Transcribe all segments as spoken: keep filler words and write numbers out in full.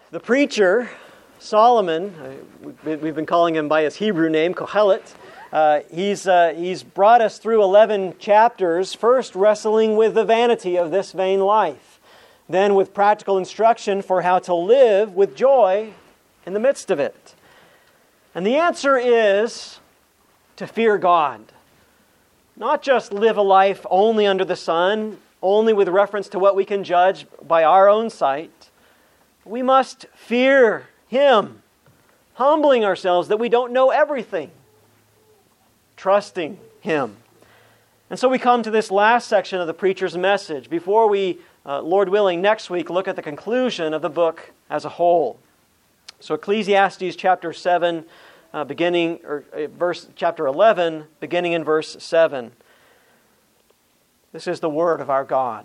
The preacher, Solomon, we've been calling him by his Hebrew name, Kohelet, uh, he's, uh, he's brought us through eleven chapters, first wrestling with the vanity of this vain life, then with practical instruction for how to live with joy in the midst of it. And the answer is to fear God. Not just live a life only under the sun, only with reference to what we can judge by our own sight. We must fear Him, humbling ourselves that we don't know everything, trusting Him. And so we come to this last section of the preacher's message before we, uh, Lord willing, next week look at the conclusion of the book as a whole. So Ecclesiastes chapter seven, uh, beginning or uh, verse chapter eleven, beginning in verse seven. This is the word of our God.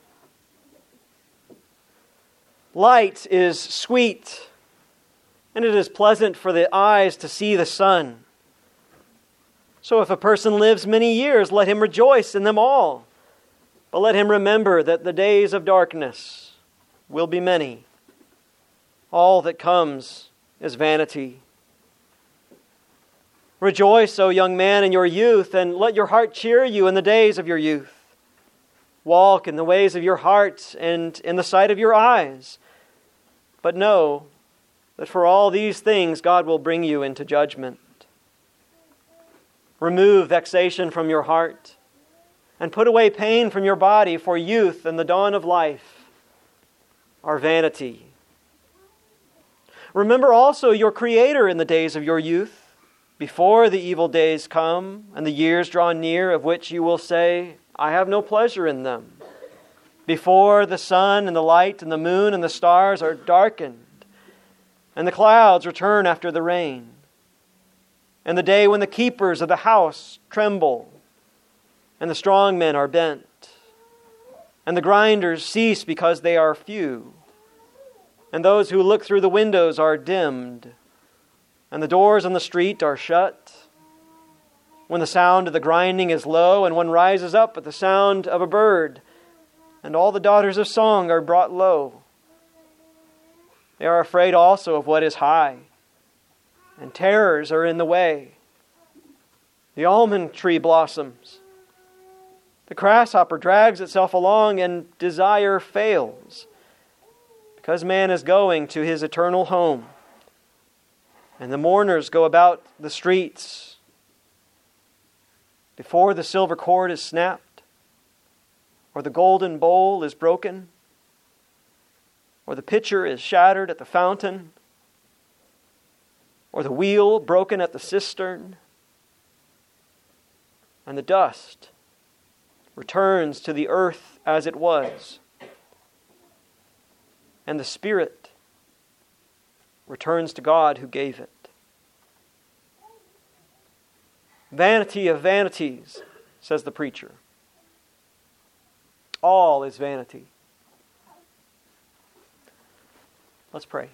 Light is sweet, and it is pleasant for the eyes to see the sun. So if a person lives many years, let him rejoice in them all. But let him remember that the days of darkness will be many. All that comes is vanity. Rejoice, O young man, in your youth, and let your heart cheer you in the days of your youth. Walk in the ways of your heart and in the sight of your eyes. But know that for all these things God will bring you into judgment. Remove vexation from your heart and put away pain from your body, for youth and the dawn of life are vanity. Remember also your Creator in the days of your youth, before the evil days come and the years draw near, of which you will say, I have no pleasure in them. Before the sun and the light and the moon and the stars are darkened, and the clouds return after the rain, and the day when the keepers of the house tremble, and the strong men are bent, and the grinders cease because they are few, and those who look through the windows are dimmed, and the doors on the street are shut, when the sound of the grinding is low, and one rises up at the sound of a bird, and all the daughters of song are brought low. They are afraid also of what is high, and terrors are in the way. The almond tree blossoms. The grasshopper drags itself along, and desire fails, because man is going to his eternal home. And the mourners go about the streets before the silver cord is snapped, or the golden bowl is broken, or the pitcher is shattered at the fountain, or the wheel broken at the cistern, and the dust returns to the earth as it was, and the spirit returns to God who gave it. Vanity of vanities, says the preacher. All is vanity. Let's pray.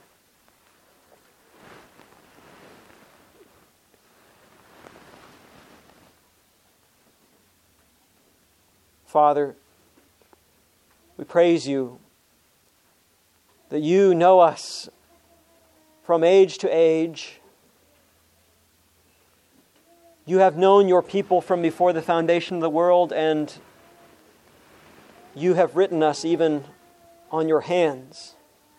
Father, we praise you that you know us from age to age. You have known your people from before the foundation of the world, and you have written us even on your hands.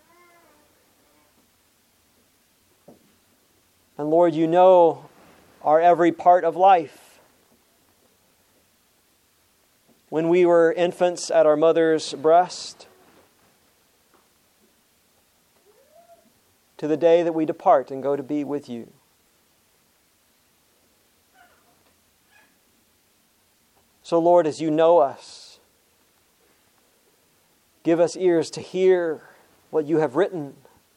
And Lord, you know our every part of life. When we were infants at our mother's breast, to the day that we depart and go to be with you. So Lord, as you know us, give us ears to hear what you have written.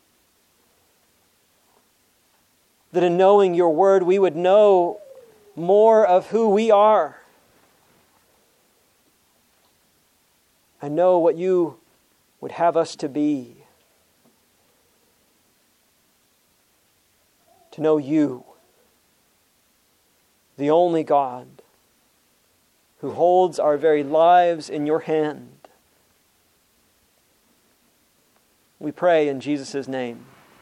That in knowing your word, we would know more of who we are. And know what you would have us to be. To know you, the only God, who holds our very lives in your hand. We pray in Jesus' name.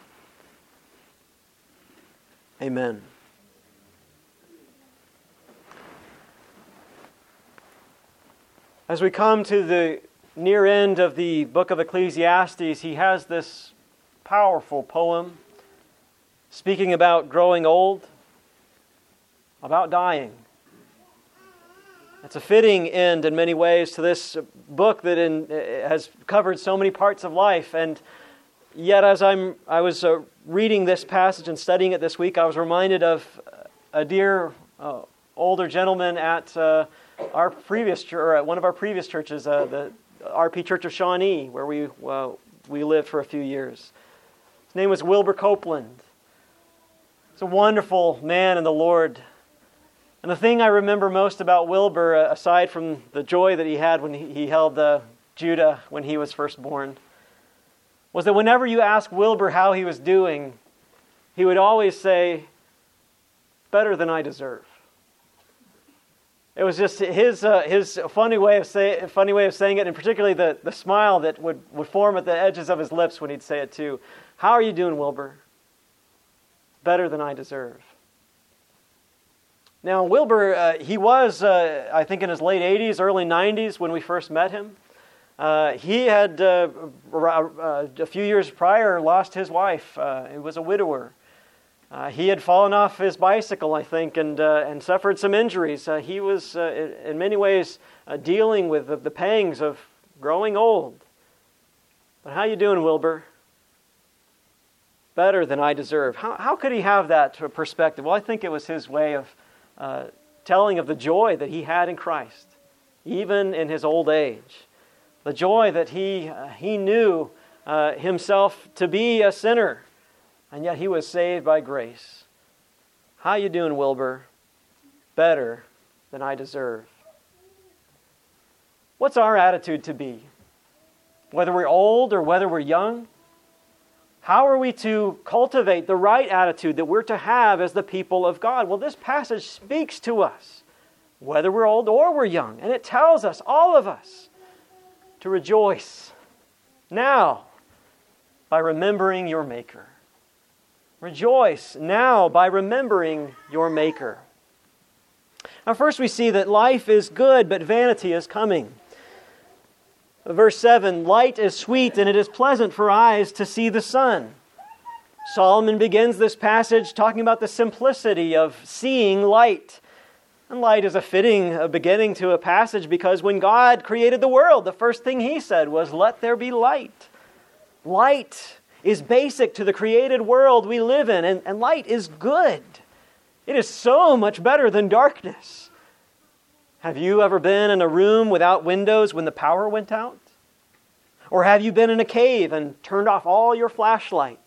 Amen. As we come to the near end of the book of Ecclesiastes, he has this powerful poem speaking about growing old, about dying. It's a fitting end in many ways to this book that in, has covered so many parts of life. And yet as I'm, I was uh, reading this passage and studying it this week, I was reminded of a dear uh, older gentleman at uh, our previous church, or at one of our previous churches, uh, the R P Church of Shawnee, where we uh, we lived for a few years. His name was Wilbur Copeland. He's a wonderful man in the Lord. And the thing I remember most about Wilbur, uh, aside from the joy that he had when he, he held uh, Judah when he was first born, was that whenever you asked Wilbur how he was doing, he would always say, "Better than I deserve." It was just his uh, his funny way of say funny way of saying it, and particularly the, the smile that would, would form at the edges of his lips when he'd say it too. "How are you doing, Wilbur?" "Better than I deserve." Now, Wilbur, uh, he was, uh, I think, in his late eighties, early nineties when we first met him. Uh, he had, uh, uh, a few years prior, lost his wife. Uh, he was a widower. Uh, he had fallen off his bicycle, I think, and uh, and suffered some injuries. Uh, he was, uh, in many ways, uh, dealing with the, the pangs of growing old. But how you doing, Wilbur? Better than I deserve. How how could he have that perspective? Well, I think it was his way of uh, telling of the joy that he had in Christ, even in his old age. The joy that he uh, he knew uh, himself to be a sinner. And yet he was saved by grace. How you doing, Wilbur? Better than I deserve. What's our attitude to be? Whether we're old or whether we're young, how are we to cultivate the right attitude that we're to have as the people of God? Well, this passage speaks to us, whether we're old or we're young. And it tells us, all of us, to rejoice now by remembering your Maker. Rejoice now by remembering your Maker. Now, first we see that life is good, but vanity is coming. Verse seven, light is sweet, and it is pleasant for eyes to see the sun. Solomon begins this passage talking about the simplicity of seeing light. And light is a fitting beginning to a passage because when God created the world, the first thing He said was, "Let there be light." Light is basic to the created world we live in, and, and light is good. It is so much better than darkness. Have you ever been in a room without windows when the power went out? Or have you been in a cave and turned off all your flashlights?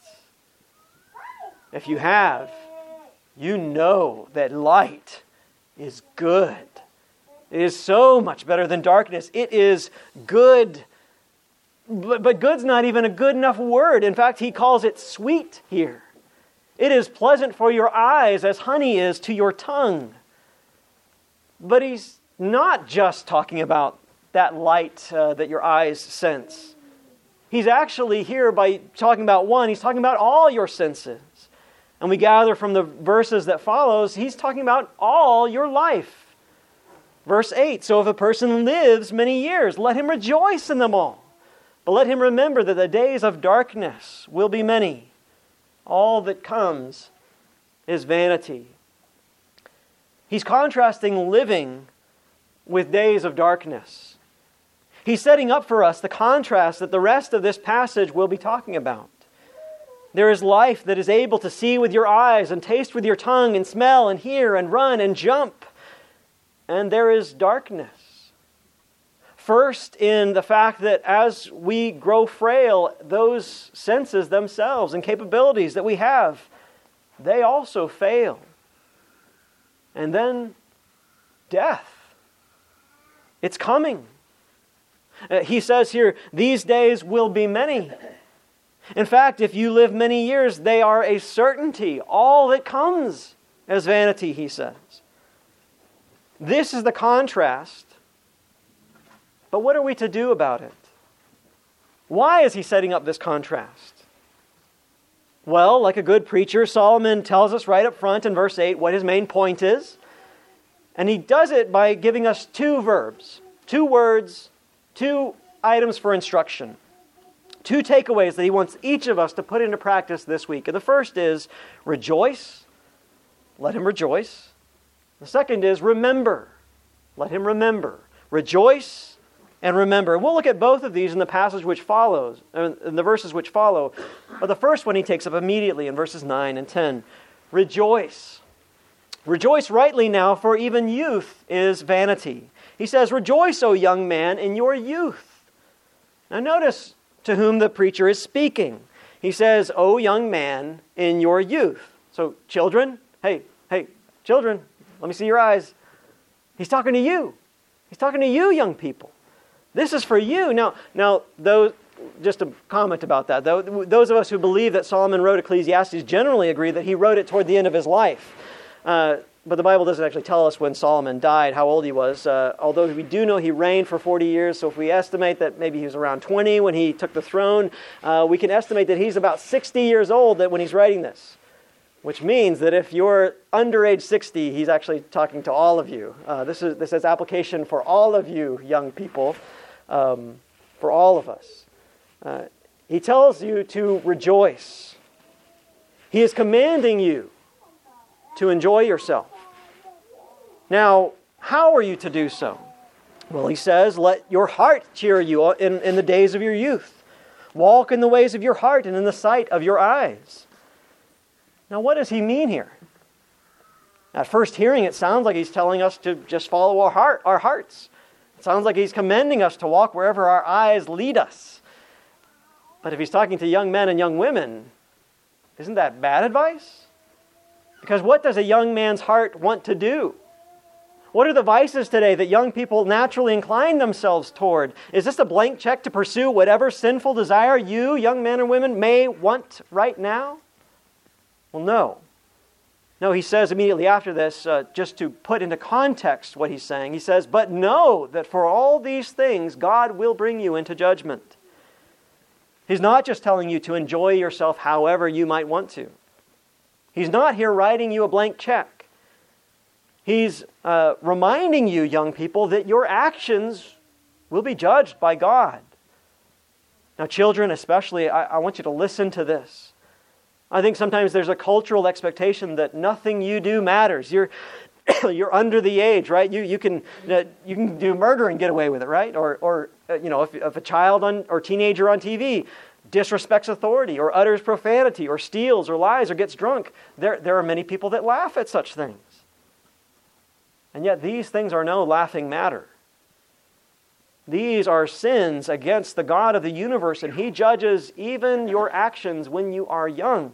If you have, you know that light is good. It is so much better than darkness. It is good. But, but good's not even a good enough word. In fact, he calls it sweet here. It is pleasant for your eyes as honey is to your tongue. But he's not just talking about that light uh, that your eyes sense. He's actually here by talking about one, he's talking about all your senses. And we gather from the verses that follows, he's talking about all your life. Verse eight, so if a person lives many years, let him rejoice in them all. But let him remember that the days of darkness will be many. All that comes is vanity. He's contrasting living with days of darkness. He's setting up for us the contrast that the rest of this passage will be talking about. There is life that is able to see with your eyes and taste with your tongue and smell and hear and run and jump. And there is darkness. First, in the fact that as we grow frail, those senses themselves and capabilities that we have, they also fail. And then death. It's coming. Uh, he says here, these days will be many. In fact, if you live many years, they are a certainty. All that comes is vanity, he says. This is the contrast. But what are we to do about it? Why is he setting up this contrast? Well, like a good preacher, Solomon tells us right up front in verse eight what his main point is. And he does it by giving us two verbs, two words, two items for instruction. Two takeaways that he wants each of us to put into practice this week. And the first is rejoice. Let him rejoice. The second is remember. Let him remember. Rejoice and remember. And we'll look at both of these in the passage which follows, in the verses which follow. But the first one he takes up immediately in verses nine and ten. Rejoice. Rejoice rightly now, for even youth is vanity. He says, rejoice, O young man, in your youth. Now notice to whom the preacher is speaking. He says, O young man, in your youth. So children, hey, hey, children, let me see your eyes. He's talking to you. He's talking to you, young people. This is for you. Now, now, those, just a comment about that. Those of us who believe that Solomon wrote Ecclesiastes generally agree that he wrote it toward the end of his life. Uh, but the Bible doesn't actually tell us when Solomon died, how old he was. Uh, although we do know he reigned for forty years, so if we estimate that maybe he was around twenty when he took the throne, uh, we can estimate that he's about sixty years old that when he's writing this. Which means that if you're under age sixty, he's actually talking to all of you. Uh, this is this has application for all of you young people, um, for all of us. Uh, he tells you to rejoice. He is commanding you to enjoy yourself. Now, how are you to do so? Well, he says, let your heart cheer you in, in the days of your youth. Walk in the ways of your heart and in the sight of your eyes. Now, what does he mean here? At first hearing, it sounds like he's telling us to just follow our heart, our hearts. It sounds like he's commending us to walk wherever our eyes lead us. But if he's talking to young men and young women, isn't that bad advice? Because what does a young man's heart want to do? What are the vices today that young people naturally incline themselves toward? Is this a blank check to pursue whatever sinful desire you, young men and women, may want right now? Well, no. No, he says immediately after this, uh, just to put into context what he's saying, he says, but know that for all these things, God will bring you into judgment. He's not just telling you to enjoy yourself however you might want to. He's not here writing you a blank check. He's uh, reminding you, young people, that your actions will be judged by God. Now, children especially, I, I want you to listen to this. I think sometimes there's a cultural expectation that nothing you do matters. You're you're under the age, right? You you can uh, you can do murder and get away with it, right? Or or uh, you know, if, if a child on, or teenager on T V disrespects authority, or utters profanity, or steals, or lies, or gets drunk, there there are many people that laugh at such things. And yet these things are no laughing matter. These are sins against the God of the universe, and He judges even your actions when you are young.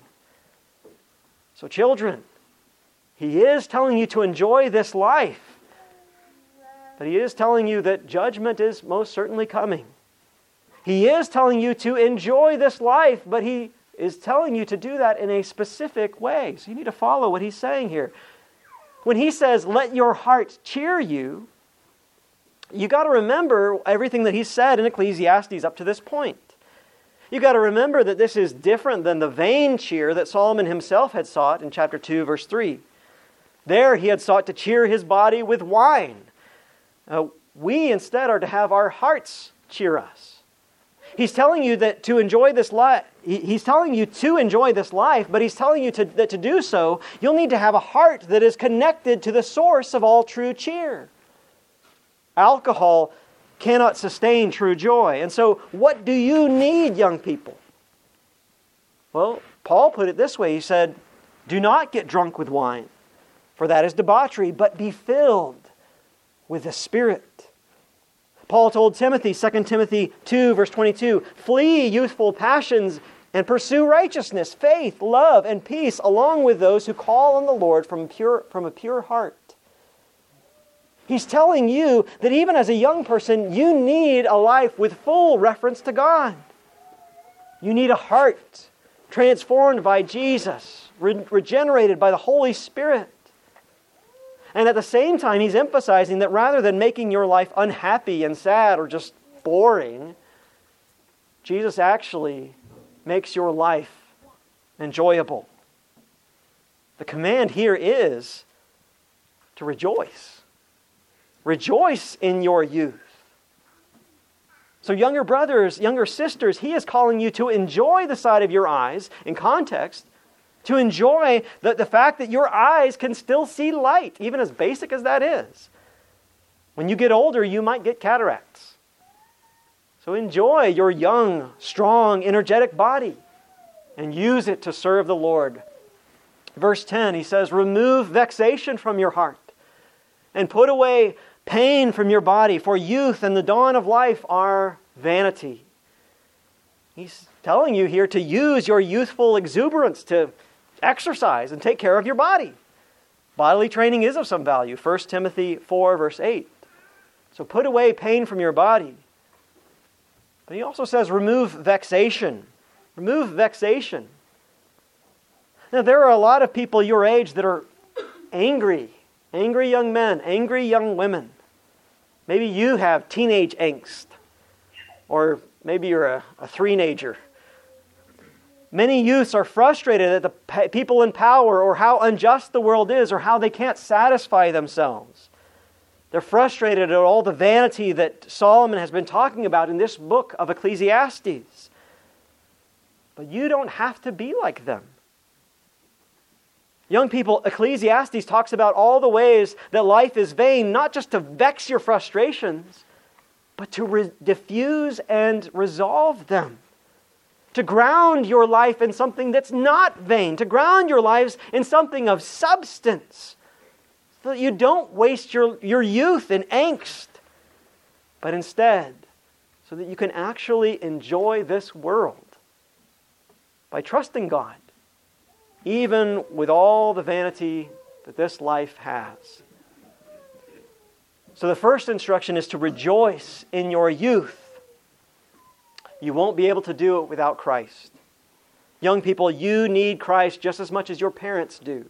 So children, He is telling you to enjoy this life, but He is telling you that judgment is most certainly coming. He is telling you to enjoy this life, but He is telling you to do that in a specific way. So you need to follow what He's saying here. When He says, let your heart cheer you, you got to remember everything that He said in Ecclesiastes up to this point. You got to remember that this is different than the vain cheer that Solomon himself had sought in chapter two, verse three. There he had sought to cheer his body with wine. Uh, we instead are to have our hearts cheer us. He's telling you that to enjoy this life, He's telling you to enjoy this life, but He's telling you to, that to do so, you'll need to have a heart that is connected to the source of all true cheer. Alcohol cannot sustain true joy. And so what do you need, young people? Well, Paul put it this way. He said, do not get drunk with wine, for that is debauchery, but be filled with the Spirit. Paul told Timothy, Second Timothy two, verse twenty-two, flee youthful passions and pursue righteousness, faith, love, and peace, along with those who call on the Lord from pure, from a pure heart. He's telling you that even as a young person, you need a life with full reference to God. You need a heart transformed by Jesus, re- regenerated by the Holy Spirit. And at the same time, he's emphasizing that rather than making your life unhappy and sad or just boring, Jesus actually makes your life enjoyable. The command here is to rejoice. Rejoice in your youth. So younger brothers, younger sisters, he is calling you to enjoy the sight of your eyes in context, to enjoy the, the fact that your eyes can still see light, even as basic as that is. When you get older, you might get cataracts. So enjoy your young, strong, energetic body and use it to serve the Lord. Verse ten, he says, remove vexation from your heart and put away pain from your body, for youth and the dawn of life are vanity. He's telling you here to use your youthful exuberance to exercise and take care of your body. Bodily training is of some value. First Timothy four, verse eight. So put away pain from your body. But he also says remove vexation. Remove vexation. Now there are a lot of people your age that are angry. Angry young men, angry young women. Maybe you have teenage angst. Or maybe you're a, a three-nager. Many youths are frustrated at the pe- people in power or how unjust the world is or how they can't satisfy themselves. They're frustrated at all the vanity that Solomon has been talking about in this book of Ecclesiastes. But you don't have to be like them. Young people, Ecclesiastes talks about all the ways that life is vain, not just to vex your frustrations, but to re- diffuse and resolve them. To ground your life in something that's not vain. To ground your lives in something of substance. So that you don't waste your, your youth in angst. But instead, so that you can actually enjoy this world by trusting God. Even with all the vanity that this life has. So the first instruction is to rejoice in your youth. You won't be able to do it without Christ. Young people, you need Christ just as much as your parents do.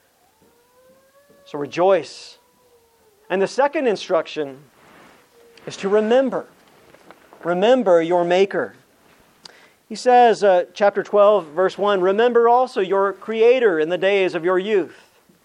So rejoice. And the second instruction is to remember. Remember your Maker. He says, uh, chapter twelve, verse one, remember also your Creator in the days of your youth.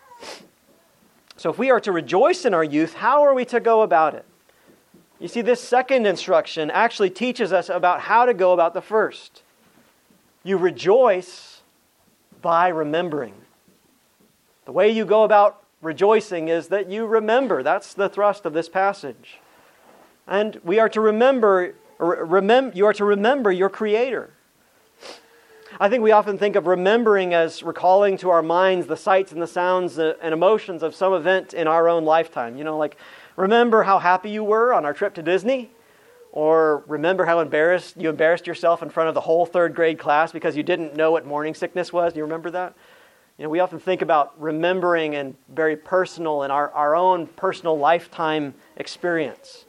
So if we are to rejoice in our youth, how are we to go about it? You see, this second instruction actually teaches us about how to go about the first. You rejoice by remembering. The way you go about rejoicing is that you remember. That's the thrust of this passage. And we are to remember Remember, you are to remember your Creator. I think we often think of remembering as recalling to our minds the sights and the sounds and emotions of some event in our own lifetime. You know, like, remember how happy you were on our trip to Disney? Or remember how embarrassed you embarrassed yourself in front of the whole third grade class because you didn't know what morning sickness was? Do you remember that? You know, we often think about remembering and very personal in our, our own personal lifetime experience.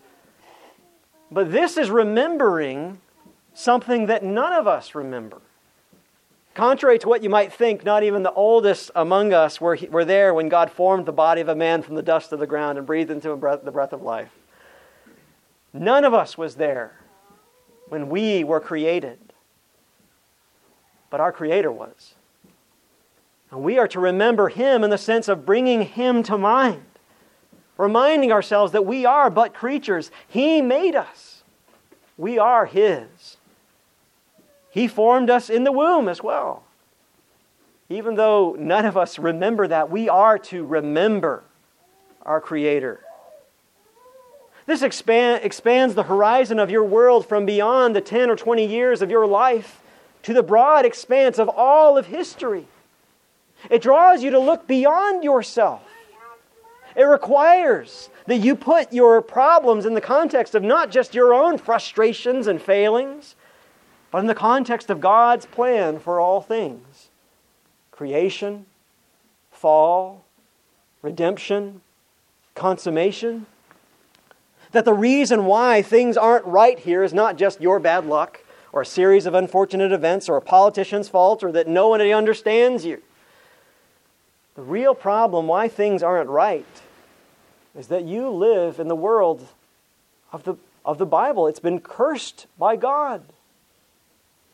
But this is remembering something that none of us remember. Contrary to what you might think, not even the oldest among us were, were there when God formed the body of a man from the dust of the ground and breathed into him breath, the breath of life. None of us was there when we were created. But our Creator was. And we are to remember Him in the sense of bringing Him to mind. Reminding ourselves that we are but creatures. He made us. We are His. He formed us in the womb as well. Even though none of us remember that, we are to remember our Creator. This expand, expands the horizon of your world from beyond the ten or twenty years of your life to the broad expanse of all of history. It draws you to look beyond yourself. It requires that you put your problems in the context of not just your own frustrations and failings, but in the context of God's plan for all things. Creation, fall, redemption, consummation. That the reason why things aren't right here is not just your bad luck, or a series of unfortunate events, or a politician's fault, or that no one understands you. The real problem why things aren't right is that you live in the world of the, of the Bible. It's been cursed by God.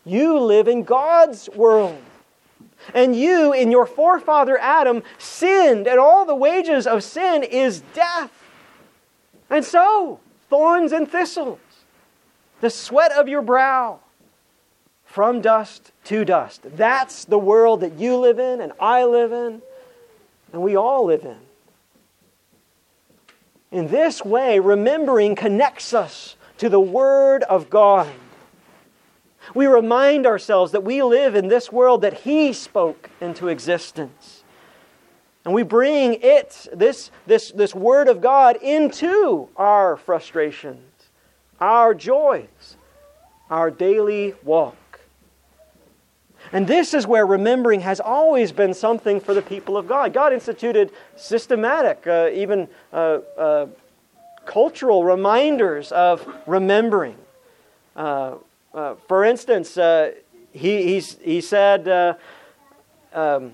You live in God's world. And you, in your forefather Adam, sinned, and all the wages of sin is death. And so, thorns and thistles, the sweat of your brow, from dust to dust. That's the world that you live in, and I live in, and we all live in. In this way, remembering connects us to the Word of God. We remind ourselves that we live in this world that He spoke into existence. And we bring it, this, this, this Word of God, into our frustrations, our joys, our daily walk. And this is where remembering has always been something for the people of God. God instituted systematic, uh, even uh, uh, cultural reminders of remembering. Uh, Uh, for instance, uh, he, he's, he said uh, um,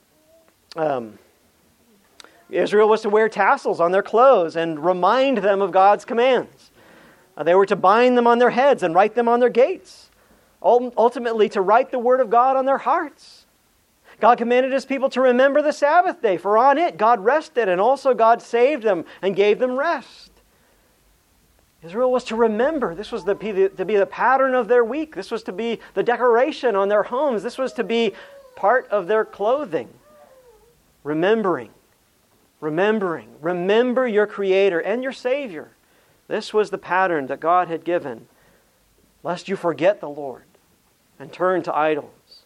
um, Israel was to wear tassels on their clothes and remind them of God's commands. Uh, they were to bind them on their heads and write them on their gates. Ultimately, to write the Word of God on their hearts. God commanded His people to remember the Sabbath day, for on it God rested, and also God saved them and gave them rest. Israel was to remember. This was to be, the, to be the pattern of their week. This was to be the decoration on their homes. This was to be part of their clothing. Remembering. Remembering. Remember your Creator and your Savior. This was the pattern that God had given, lest you forget the Lord and turn to idols.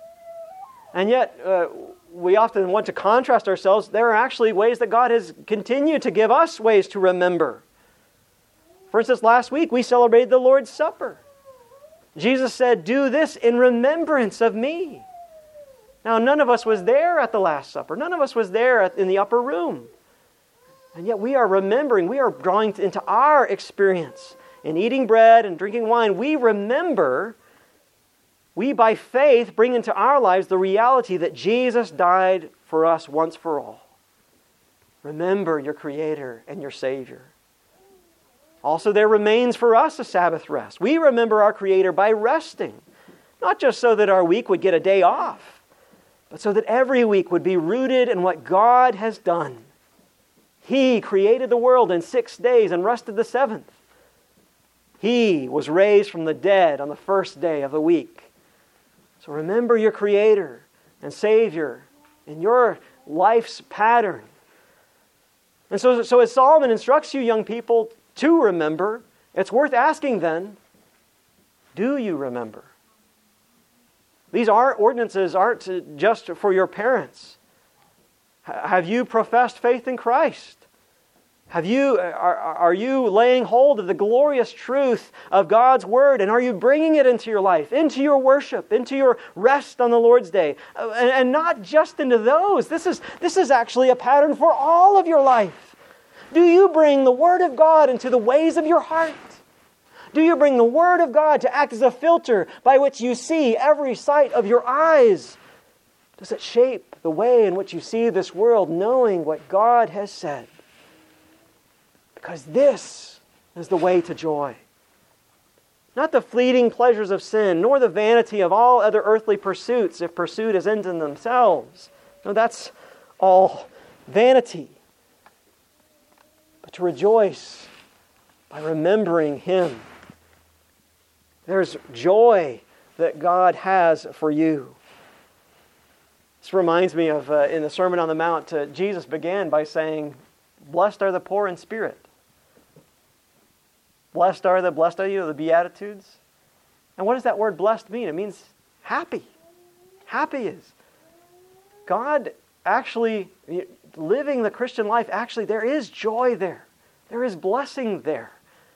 And yet, uh, we often want to contrast ourselves. There are actually ways that God has continued to give us ways to remember. For instance, last week we celebrated the Lord's Supper. Jesus said, "Do this in remembrance of me." Now, none of us was there at the Last Supper. None of us was there in the upper room. And yet we are remembering, we are drawing into our experience in eating bread and drinking wine. We remember, we by faith bring into our lives the reality that Jesus died for us once for all. Remember your Creator and your Savior. Also, there remains for us a Sabbath rest. We remember our Creator by resting, not just so that our week would get a day off, but so that every week would be rooted in what God has done. He created the world in six days and rested the seventh. He was raised from the dead on the first day of the week. So remember your Creator and Savior in your life's pattern. And so, so as Solomon instructs you, young people, to remember, it's worth asking then, do you remember? These aren't ordinances aren't just for your parents. Have you professed faith in Christ? Have you, are, are you laying hold of the glorious truth of God's Word, and are you bringing it into your life, into your worship, into your rest on the Lord's Day? And, and not just into those. This is, this is actually a pattern for all of your life. Do you bring the Word of God into the ways of your heart? Do you bring the Word of God to act as a filter by which you see every sight of your eyes? Does it shape the way in which you see this world, knowing what God has said? Because this is the way to joy. Not the fleeting pleasures of sin, nor the vanity of all other earthly pursuits, if pursuit is end in themselves. No, that's all vanity. But to rejoice by remembering Him. There's joy that God has for you. This reminds me of, uh, in the Sermon on the Mount, uh, Jesus began by saying, "Blessed are the poor in spirit." Blessed are the, blessed are you, the Beatitudes. And what does that word blessed mean? It means happy. Happy is. God actually, living the Christian life, actually there is joy there. There is blessing there.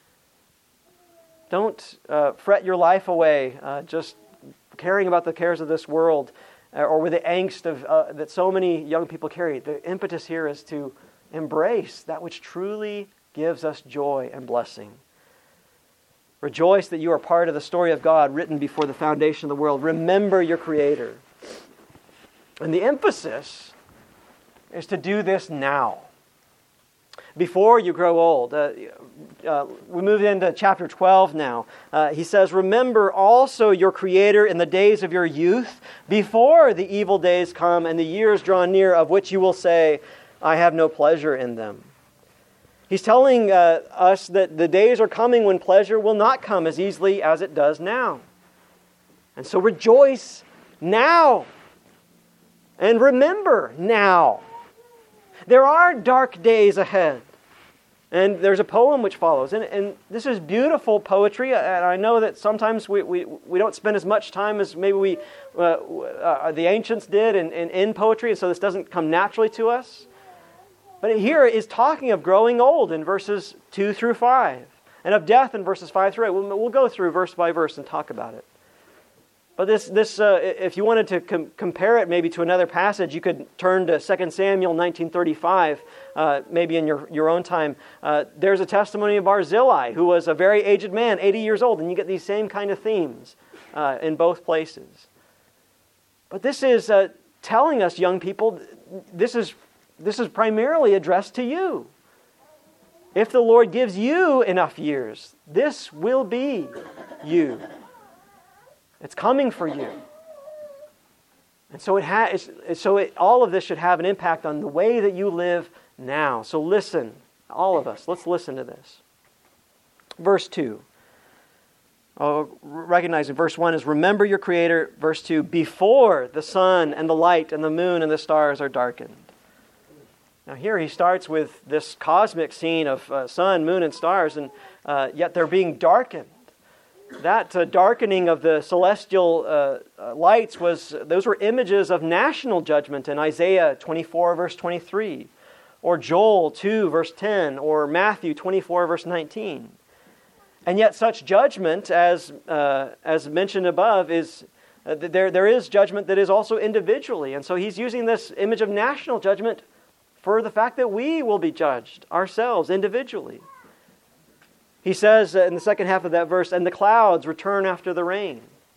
Don't uh, fret your life away uh, just caring about the cares of this world uh, or with the angst of uh, that so many young people carry. The impetus here is to embrace that which truly gives us joy and blessing. Rejoice that you are part of the story of God written before the foundation of the world. Remember your Creator. And the emphasis is to do this now. Before you grow old. Uh, uh, we move into chapter twelve now. Uh, he says, remember also your Creator in the days of your youth, before the evil days come and the years draw near, of which you will say, I have no pleasure in them. He's telling uh, us that the days are coming when pleasure will not come as easily as it does now. And so rejoice now. And remember now. There are dark days ahead. And there's a poem which follows. And, and this is beautiful poetry. And I know that sometimes we, we, we don't spend as much time as maybe we uh, uh, the ancients did in, in, in poetry. And so this doesn't come naturally to us. But here is talking of growing old in verses two through five. And of death in verses five through eight. We'll, we'll go through verse by verse and talk about it. But this, this, uh, if you wanted to com- compare it maybe to another passage, you could turn to Second Samuel nineteen thirty-five, uh, maybe in your, your own time. Uh, there's a testimony of Barzillai, who was a very aged man, eighty years old, and you get these same kind of themes uh, in both places. But this is uh, telling us, young people, this is, this is primarily addressed to you. If the Lord gives you enough years, this will be you. It's coming for you. And so it has. So it, all of this should have an impact on the way that you live now. So listen, all of us, let's listen to this. Verse two. Oh, recognizing verse one is remember your Creator. Verse two, before the sun and the light and the moon and the stars are darkened. Now here he starts with this cosmic scene of uh, sun, moon, and stars, and uh, yet they're being darkened. That uh, darkening of the celestial uh, uh, lights was, those were images of national judgment in Isaiah twenty-four, verse twenty-three, or Joel two, verse ten, or Matthew twenty-four, verse nineteen. And yet such judgment, as uh, as mentioned above, is uh, there. there is judgment that is also individually. And so he's using this image of national judgment for the fact that we will be judged ourselves individually. He says in the second half of that verse, and the clouds return after the rain.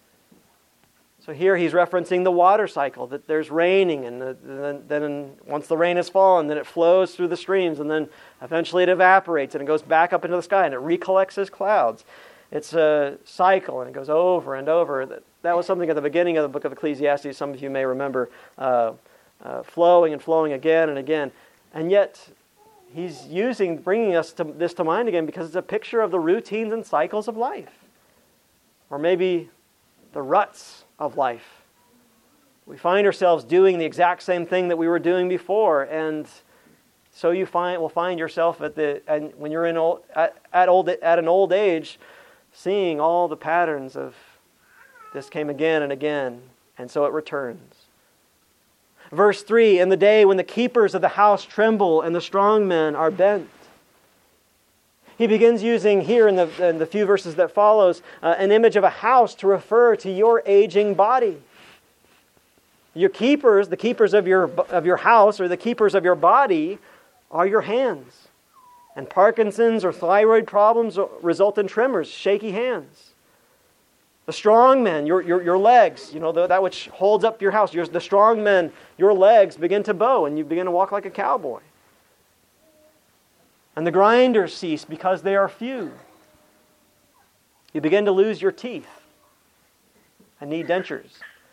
So here he's referencing the water cycle, that there's raining, and then, then once the rain has fallen, then it flows through the streams, and then eventually it evaporates, and it goes back up into the sky, and it recollects as clouds. It's a cycle, and it goes over and over. That was something at the beginning of the book of Ecclesiastes, some of you may remember, uh, uh, flowing and flowing again and again. And yet he's using, bringing us to this to mind again because it's a picture of the routines and cycles of life. Or maybe the ruts of life. We find ourselves doing the exact same thing that we were doing before, and so you find will find yourself at the and when you're in old, at, at old at an old age, seeing all the patterns of this came again and again, and so it returns. Verse three, in the day when the keepers of the house tremble and the strong men are bent. He begins using here in the, in the few verses that follows uh, an image of a house to refer to your aging body. Your keepers, the keepers of your, of your house or the keepers of your body are your hands. And Parkinson's or thyroid problems result in tremors, shaky hands. The strong men, your, your, your legs, you know, the, that which holds up your house. Your, the strong men, your legs begin to bow and you begin to walk like a cowboy. And the grinders cease because they are few. You begin to lose your teeth and need dentures.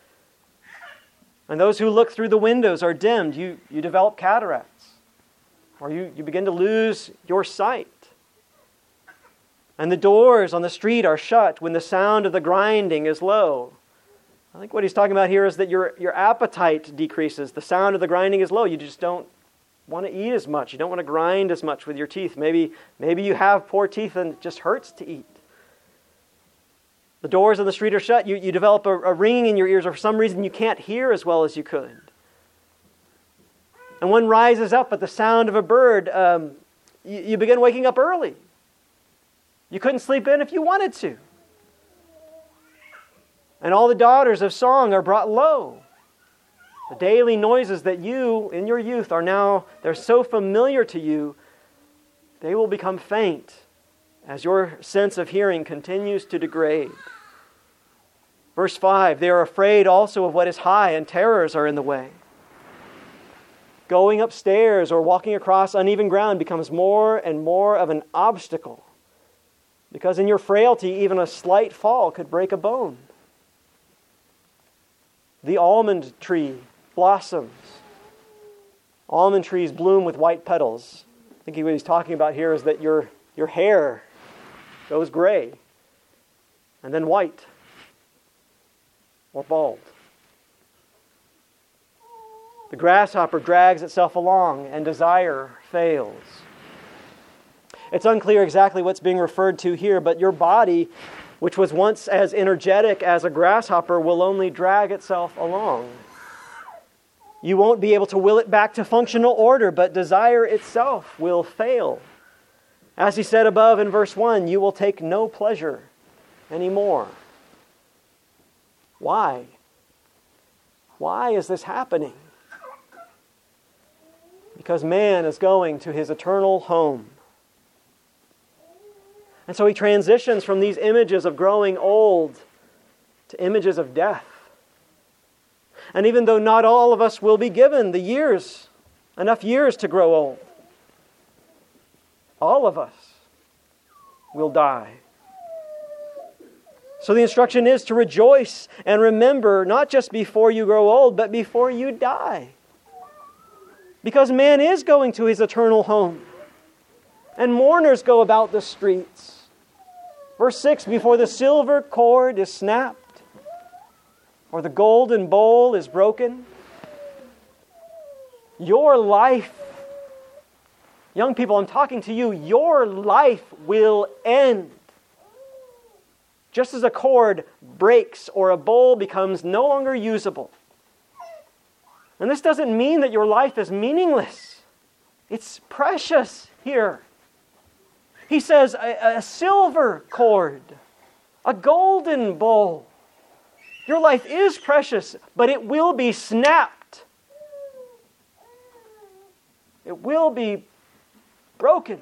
And those who look through the windows are dimmed. You, you develop cataracts. Or you, you begin to lose your sight. And the doors on the street are shut when the sound of the grinding is low. I think what he's talking about here is that your, your appetite decreases. The sound of the grinding is low. You just don't want to eat as much. You don't want to grind as much with your teeth. Maybe, maybe you have poor teeth and it just hurts to eat. The doors on the street are shut. You, you develop a, a ringing in your ears, or for some reason you can't hear as well as you could. And one rises up at the sound of a bird. Um, you, you begin waking up early. You couldn't sleep in if you wanted to. And all the daughters of song are brought low. The daily noises that you, in your youth, are now, they're so familiar to you, they will become faint as your sense of hearing continues to degrade. Verse five, they are afraid also of what is high, and terrors are in the way. Going upstairs or walking across uneven ground becomes more and more of an obstacle, because in your frailty, even a slight fall could break a bone. The almond tree blossoms. Almond trees bloom with white petals. I think what he's talking about here is that your, your hair goes gray and then white or bald. The grasshopper drags itself along and desire fails. It's unclear exactly what's being referred to here, but your body, which was once as energetic as a grasshopper, will only drag itself along. You won't be able to will it back to functional order, but desire itself will fail. As he said above in verse one, you will take no pleasure anymore. Why? Why is this happening? Because man is going to his eternal home. And so he transitions from these images of growing old to images of death. And even though not all of us will be given the years, enough years to grow old, all of us will die. So the instruction is to rejoice and remember, not just before you grow old, but before you die. Because man is going to his eternal home. And mourners go about the streets. Verse six, before the silver cord is snapped, or the golden bowl is broken, your life, young people, I'm talking to you, your life will end. Just as a cord breaks or a bowl becomes no longer usable. And this doesn't mean that your life is meaningless. It's precious here. He says a, a silver cord, a golden bowl. Your life is precious, but it will be snapped. It will be broken.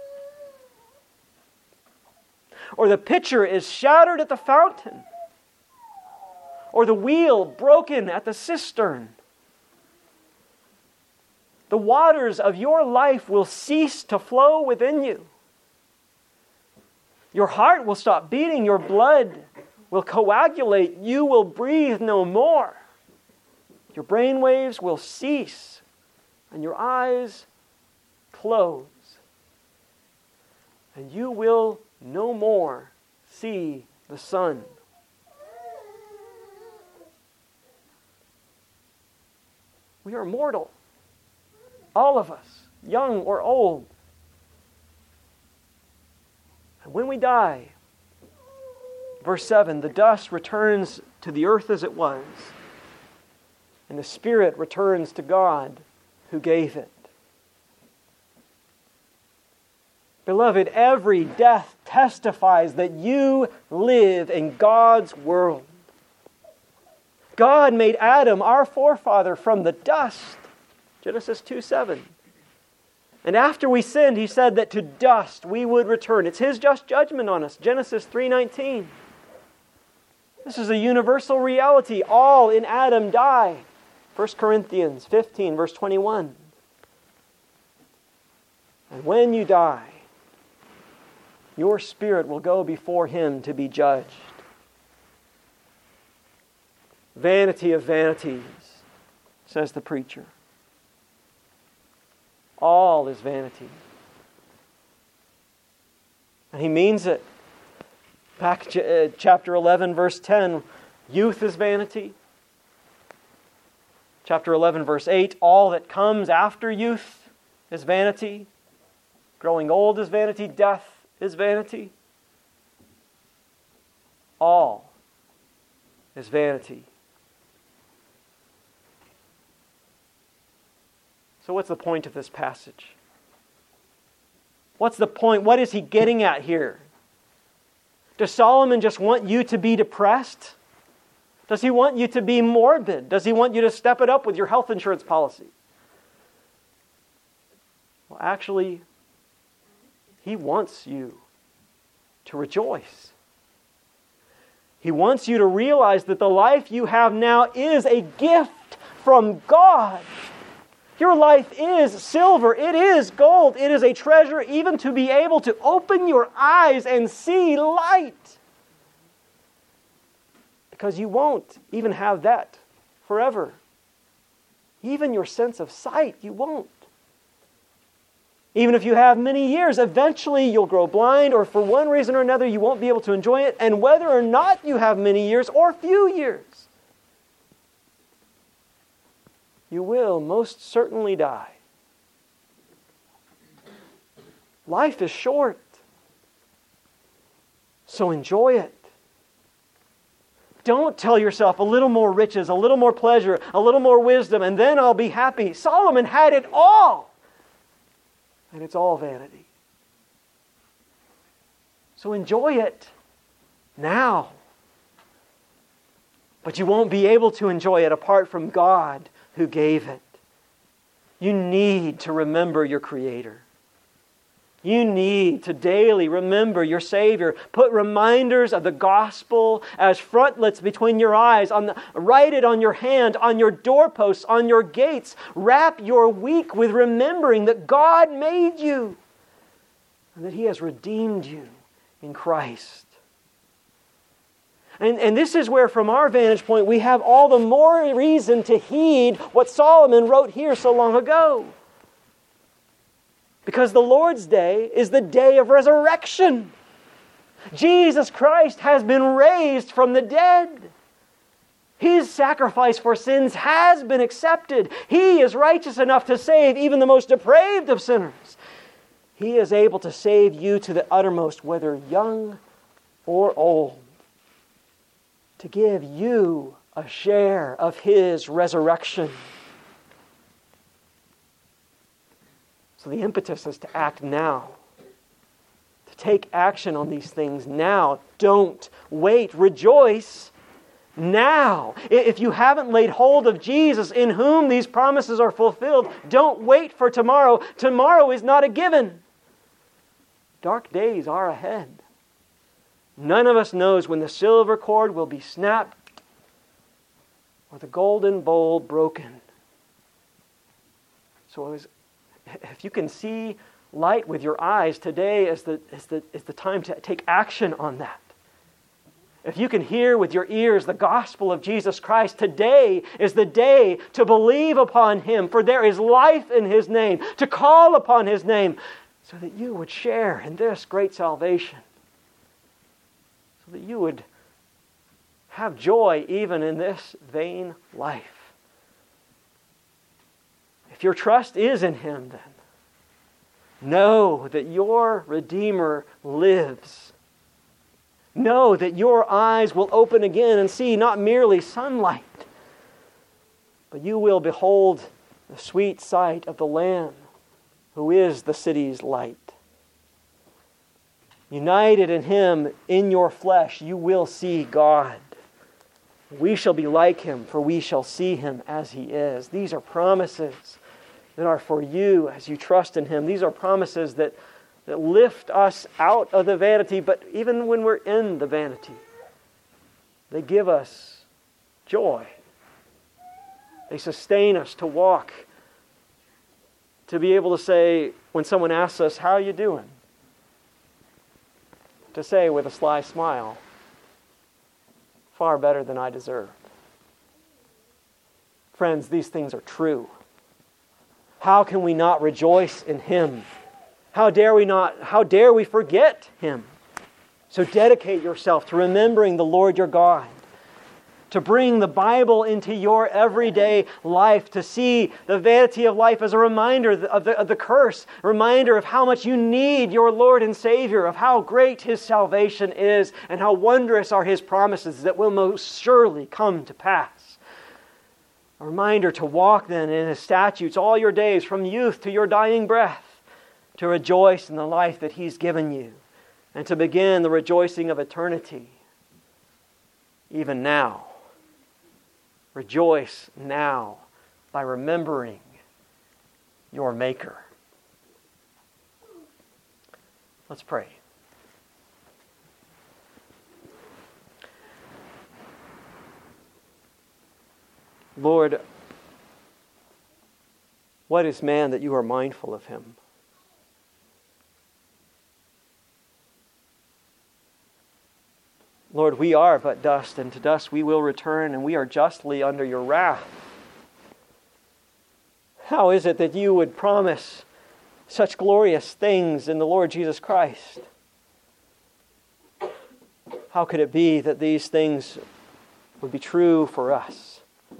Or the pitcher is shattered at the fountain. Or the wheel broken at the cistern. The waters of your life will cease to flow within you. Your heart will stop beating. Your blood will coagulate. You will breathe no more. Your brain waves will cease. And your eyes close. And you will no more see the sun. We are mortal. All of us, young or old. And when we die, verse seven, the dust returns to the earth as it was, and the spirit returns to God who gave it. Beloved, every death testifies that you live in God's world. God made Adam, our forefather, from the dust. Genesis two seven. And after we sinned, He said that to dust we would return. It's His just judgment on us. Genesis three nineteen. This is a universal reality. All in Adam die. First Corinthians fifteen, verse twenty-one. And when you die, your spirit will go before Him to be judged. Vanity of vanities, says the preacher. All is vanity. And he means it. Back to chapter eleven, verse ten, youth is vanity. Chapter eleven, verse eight, all that comes after youth is vanity. Growing old is vanity. Death is vanity. All is vanity. So what's the point of this passage? What's the point? What is he getting at here? Does Solomon just want you to be depressed? Does he want you to be morbid? Does he want you to step it up with your health insurance policy? Well, actually, he wants you to rejoice. He wants you to realize that the life you have now is a gift from God. Your life is silver. It is gold. It is a treasure even to be able to open your eyes and see light. Because you won't even have that forever. Even your sense of sight, you won't. Even if you have many years, eventually you'll grow blind, or for one reason or another you won't be able to enjoy it. And whether or not you have many years or few years, you will most certainly die. Life is short, so enjoy it. Don't tell yourself a little more riches, a little more pleasure, a little more wisdom, and then I'll be happy. Solomon had it all, and it's all vanity. So enjoy it now. But you won't be able to enjoy it apart from God who gave it. You need to remember your Creator. You need to daily remember your Savior. Put reminders of the gospel as frontlets between your eyes. On the, write it on your hand, on your doorposts, on your gates. Wrap your week with remembering that God made you and that He has redeemed you in Christ. And, and this is where, from our vantage point, we have all the more reason to heed what Solomon wrote here so long ago. Because the Lord's Day is the day of resurrection. Jesus Christ has been raised from the dead. His sacrifice for sins has been accepted. He is righteous enough to save even the most depraved of sinners. He is able to save you to the uttermost, whether young or old, to give you a share of His resurrection. So the impetus is to act now. To take action on these things now. Don't wait. Rejoice now. If you haven't laid hold of Jesus in whom these promises are fulfilled, don't wait for tomorrow. Tomorrow is not a given. Dark days are ahead. None of us knows when the silver cord will be snapped or the golden bowl broken. So as, if you can see light with your eyes, today is the, is, the, is the time to take action on that. If you can hear with your ears the gospel of Jesus Christ, today is the day to believe upon Him, for there is life in His name, to call upon His name, so that you would share in this great salvation. So that you would have joy even in this vain life. If your trust is in Him, then know that your Redeemer lives. Know that your eyes will open again and see not merely sunlight, but you will behold the sweet sight of the Lamb who is the city's light. United in Him, in your flesh, you will see God. We shall be like Him, for we shall see Him as He is. These are promises that are for you as you trust in Him. These are promises that, that lift us out of the vanity, but even when we're in the vanity, they give us joy. They sustain us to walk, to be able to say, when someone asks us, "How are you doing?" to say with a sly smile, "Far better than I deserve." Friends, these things are true. How can we not rejoice in Him? How dare we not, how dare we forget Him? So dedicate yourself to remembering the Lord your God, to bring the Bible into your everyday life, to see the vanity of life as a reminder of the, of the curse, a reminder of how much you need your Lord and Savior, of how great His salvation is, and how wondrous are His promises that will most surely come to pass. A reminder to walk then in His statutes all your days, from youth to your dying breath, to rejoice in the life that He's given you, and to begin the rejoicing of eternity, even now. Rejoice now by remembering your Maker. Let's pray. Lord, What is man that you are mindful of him? Lord, we are but dust, and to dust we will return, and we are justly under your wrath. How is it that you would promise such glorious things in the Lord Jesus Christ? How could it be that these things would be true for us?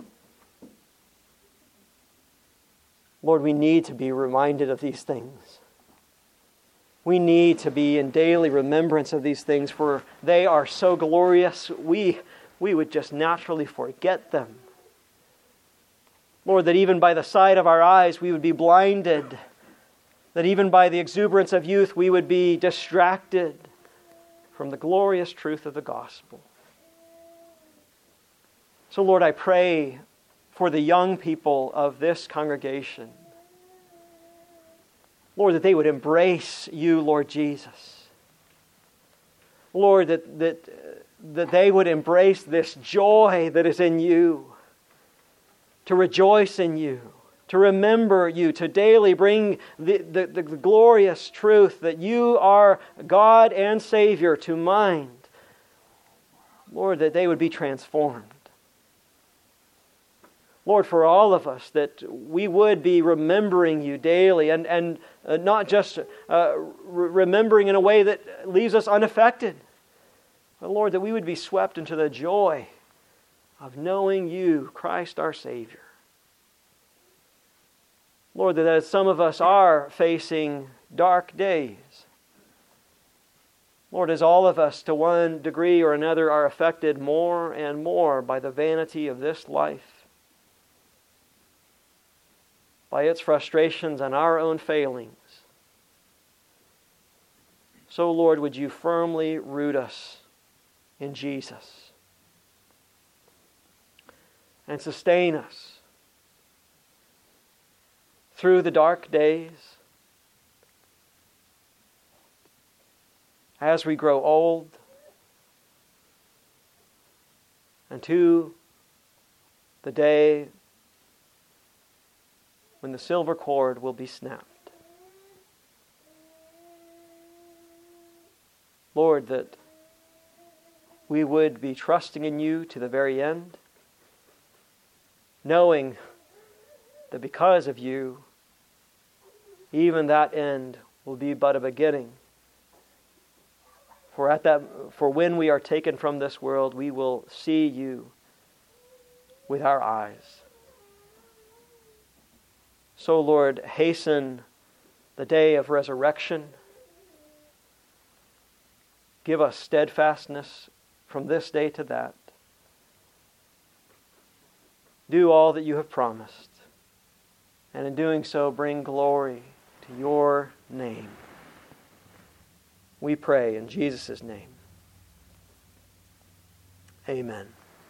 Lord, we need to be reminded of these things. We need to be in daily remembrance of these things, for they are so glorious, we, we would just naturally forget them. Lord, that even by the sight of our eyes we would be blinded, that even by the exuberance of youth we would be distracted from the glorious truth of the gospel. So Lord, I pray for the young people of this congregation, Lord, that they would embrace you, Lord Jesus. Lord, that, that, that they would embrace this joy that is in you, to rejoice in you, to remember you, to daily bring the, the, the glorious truth that you are God and Savior to mind. Lord, that they would be transformed. Lord, for all of us, that we would be remembering you daily, and, and uh, not just uh, re- remembering in a way that leaves us unaffected, but Lord, that we would be swept into the joy of knowing you, Christ our Savior. Lord, that as some of us are facing dark days, Lord, as all of us to one degree or another are affected more and more by the vanity of this life, by its frustrations and our own failings. So, Lord, would you firmly root us in Jesus and sustain us through the dark days as we grow old, and to the day when the silver cord will be snapped. Lord, that we would be trusting in you to the very end, knowing that because of you, even that end will be but a beginning. For at that, for when we are taken from this world, we will see you with our eyes. So, Lord, hasten the day of resurrection. Give us steadfastness from this day to that. Do all that you have promised, and in doing so, bring glory to your name. We pray in Jesus' name. Amen.